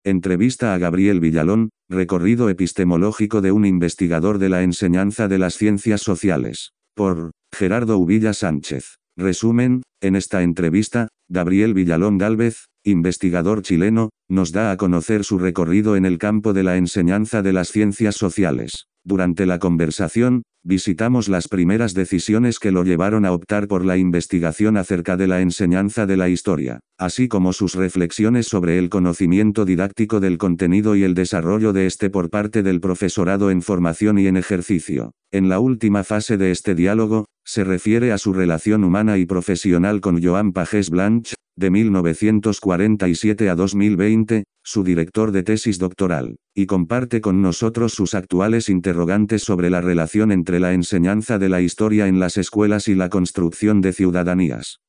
Entrevista a Gabriel Villalón, recorrido epistemológico de un investigador de la enseñanza de las ciencias sociales. Por Gerardo Uvilla Sánchez. Resumen, en esta entrevista, Gabriel Villalón Gálvez, investigador chileno, nos da a conocer su recorrido en el campo de la enseñanza de las ciencias sociales. Durante la conversación, visitamos las primeras decisiones que lo llevaron a optar por la investigación acerca de la enseñanza de la historia, así como sus reflexiones sobre el conocimiento didáctico del contenido y el desarrollo de este por parte del profesorado en formación y en ejercicio. En la última fase de este diálogo, se refiere a su relación humana y profesional con Joan Pagès Blanch, de 1947 a 2020, su director de tesis doctoral, y comparte con nosotros sus actuales interrogantes sobre la relación entre la enseñanza de la historia en las escuelas y la construcción de ciudadanías.